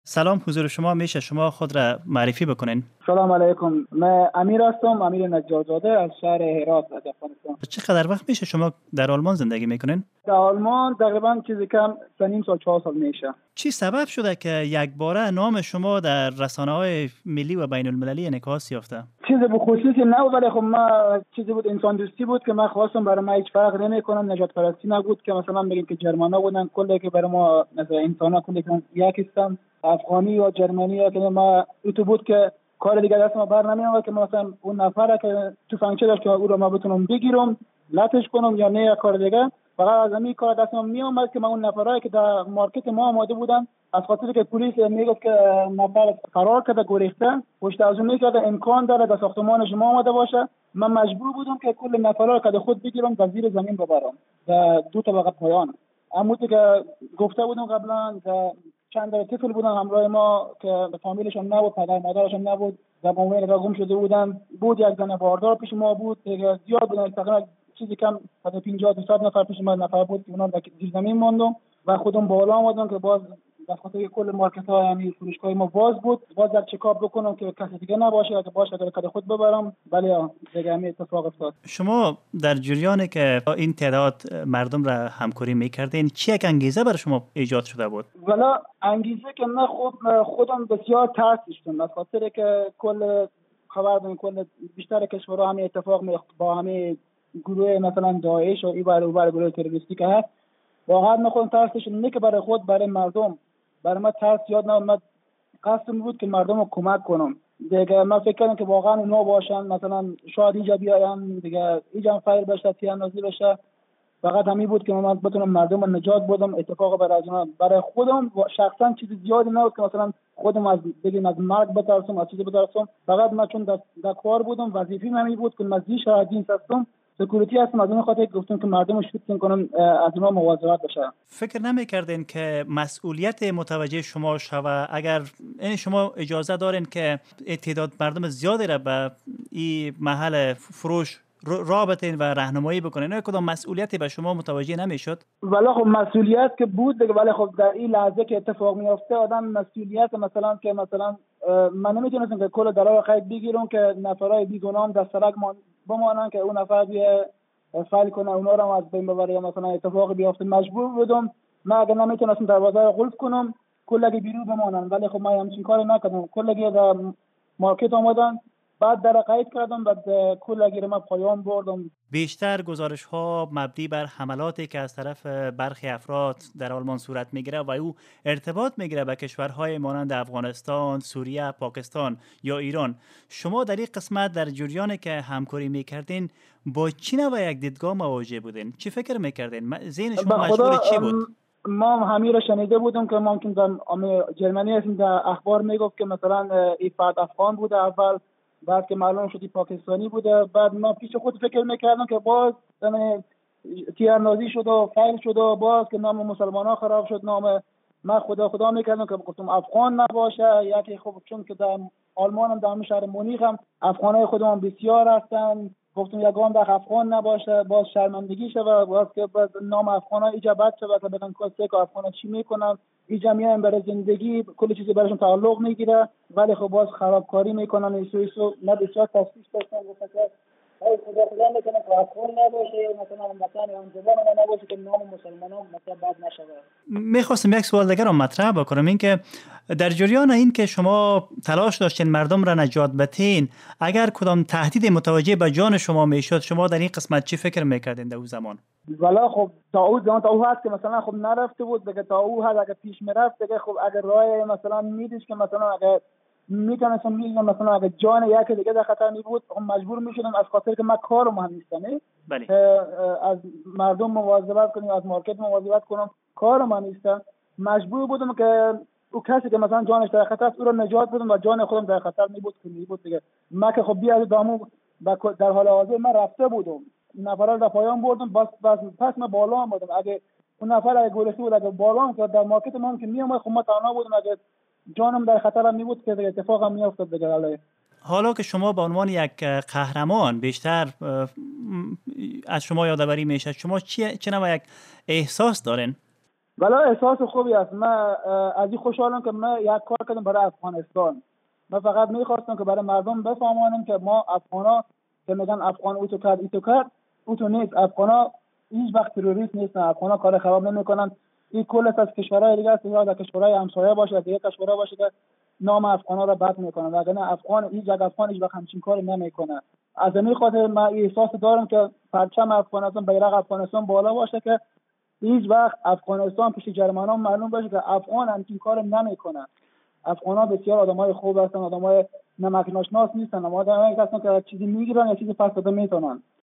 سلام، حضور شما. میشه شما خود را معرفی بکنین؟ سلام علیکم. من امیر هستم، امیر نجارزاده از شهر هرات از افغانستان. چقدر وقت میشه شما در آلمان زندگی میکنین؟ در آلمان تقریبا چیزی کم 3.5 سال میشه. چی سبب شده که یک باره نام شما در رسانه‌های ملی و بین المللی انعکاس یافته؟ چیزی به خصوصی نبود، ولی خب ما چیزی بود انسان دوستی بود که من خواستم برای ما هیچ فرق نمیکنم. نجات پرستی نبود که مثلا بگیم که جرمنا بودن، کلی که برای ما مثلا انسانا کلی که یک هستن، افغانی یا جرمنی یا که ما تو بود که کار دیگه دست ما بر نمیاد که مثلا اون نفره که تو فنکشه داشت که او رو ما بتونم بگیرم لاتش کنم یا نه یا کار دیگه، فقط از همین کار دستم میومد که من اون نفرایی که در مارکت ما آماده بودن از خاطر که پلیس میگفت که نفر فرار کرده گریخته پشت از اون میگه امکان داره در ساختمان شما آماده باشه، من مجبور بودم که کل نفرا رو که خود بگیرم و زیر زمین ببرم در دو طبقه پایان. همونطور که گفته بودم قبلا که چند تا طفل بودن همراه ما که فامیلشون نبود، پدر مادرشون نبود، در موقعی که گم شده بودن. بود یک زن باردار پیش ما بود، زیاد بودن، تقریبا چیزی کم 150 تا 100 نفر پیش ما نفر بود که اونا در زیر زمین ماندم و خودم بالا آمدم که باز در خاطر کل مارکت ها یعنی فروشگاه ما باز بود، باز در چکاپ بکنم که کسی دیگه نباشه که باشه که خود ببرم. بله دیگه همین اتفاق افتاد. شما در جریانی که این تعداد مردم را همکاری میکردین چه یک انگیزه برای شما ایجاد شده بود؟ والا انگیزه که من خودم بسیار ترس داشتم از خاطر که کل خبر داریم کل بیشتر کشورها همین اتفاق با همین گروه مثلا داعش و این برای گروه تروریستی که هست. واقعا من خودم ترس داشتم، نه که برای خود، برای مردم. برای من ترس یاد نمیاد. قصدم بود که مردم رو کمک کنم دیگه. من فکر کردم که واقعا اونا باشن مثلا شاید اینجا بیاین دیگه اینجا فایر بشه، تیراندازی بشه. فقط همین بود که من بتونم مردم رو نجات بدم. اتفاق برای خودم شخصا چیزی زیادی نبود که مثلا خودم از بگیم از مرگ بترسم، از چیزی بترسم. فقط من چون در کار بودم وظیفه‌م همین بود که من زیش دین هستم، سکیوریتی هستم، از اون خاطر گفتم که مردم رو شوت کنم از اونها مواظبت بشه. فکر نمی‌کردین که مسئولیت متوجه شما شوه اگر این شما اجازه دارین که تعداد مردم زیادی را به این محل فروش رابطین و راهنمایی بکنین؟ نه کدام مسئولیتی به شما متوجه نمیشد؟ ولی خب مسئولیت که بود دیگه، ولی خب در این لحظه که اتفاق میفته آدم مسئولیت مثلا من نمیتونستم که کل دلار خرید بگیرم که نفرای بیگناه در سرک بمانن که اون نفر بیه فایل کنه اونا رو از بین ببره یا مثلا اتفاقی بیفته. مجبور بودم من اگه نمیتونستم دروازه رو قلف کنم کلگی بیرون بمانن، ولی خب من همچین کاری نکردم. کلگی در مارکت آمدن، بعد در قید کردم، بعد کلگی رو من پایان بردم. بیشتر گزارش ها مبنی بر حملاتی که از طرف برخی افراد در آلمان صورت میگیره و او ارتباط میگیره به کشورهای مانند افغانستان، سوریه، پاکستان یا ایران. شما در این قسمت در جریانی که همکاری میکردین با چی نوع یک دیدگاه مواجه بودین؟ چی فکر میکردین؟ ذهن شما مشغول چی بود؟ ما همین رو شنیده بودم که ممکن در جرمنی هستیم در اخبار میگفت که مثلا این فرد افغان بوده اول، بعد که معلوم شد پاکستانی بوده. بعد ما پیش خود فکر میکردم که باز تیراندازی شد و فیل شد و باز که نام مسلمان ها خراب شد. نام من خدا میکردم که گفتم افغان نباشه. یکی خب چون که در آلمان هم در شهر مونیخ هم افغانای خودمون بسیار هستن، گفتم یگان در افغان نباشه باز شرمندگی شد، باز که باز نام افغان ها ایجا بد شد که بگن که افغان ها چی میکنن، ایجا میان برای زندگی کلی چیزی براشون تعلق میگیره، ولی خب باز خرابکاری میکنن. ایسو نه بسیار تشویش داشتن گفتن خدا میکنه که افغان نباشه مثلا مثلا اون زبان نباشه که نام مسلمان ها مثلا بد نشه. میخواستم یک سوال دیگر رو مطرح بکنم، این که در جریان این که شما تلاش داشتین مردم را نجات بدین، اگر کدام تهدید متوجه به جان شما میشد شما در این قسمت چی فکر میکردین در اون زمان؟ والا خب تا او هست که مثلا خب نرفته بود دیگه، تا او هست اگه پیش میرفت دیگه خب اگر راه مثلا میدیش که مثلا اگر میتونستم میگم مثلا اگه جان یکی دیگه در خطر می بود خب مجبور میشدم از خاطر که من کارم هم نیستم از مردم مواظبت کنم، از مارکت مواظبت کنم، کارم هم نیستم. مجبور بودم که او کسی که مثلا جانش در خطر است او رو نجات بدم و جان خودم در خطر می بود دیگه. من که خب بیا دامو در حال حاضر من رفته بودم نفرا در پایان بردم، پس من بالا آمدم. اگه اون نفر اگه گلسته بود اگه بالا آمد در مارکت ما که میومد خب ما تنها بودم، اگه جانم در خطر هم میبود که اتفاق هم میافتاد دیگه. حالا که شما به عنوان یک قهرمان بیشتر از شما یادآوری میشه، شما چه نوع یک احساس دارین؟ ولی احساس خوبی است. من از این خوشحالم که من یک کار کردم برای افغانستان. من فقط میخواستم که برای مردم بفهمانم که ما افغانا که میگن افغان اوتو کرد اوتو نیست. افغانا هیچ وقت تروریست نیستن. افغانا کار خراب نمیکنن. این کل از کشورهای دیگه است، یا در کشورهای همسایه باشه، دیگه کشورها باشه که نام افغانا را بد میکنن. وگرنه هیچ افغان هیچ وقت همچین کاری نمیکنه. از همین خاطر من احساس دارم که پرچم افغانستان، بیرق افغانستان بالا باشه که هیچ وقت افغانستان پیش جرمنان معلوم باشه که افغان همچین کار نمیکنه. افغان‌ها بسیار آدمای خوب هستن، آدمای نمک نشناس نیستن، آدمایی هستن که چیزی میگیرن یا چیزی پس داده میتونن.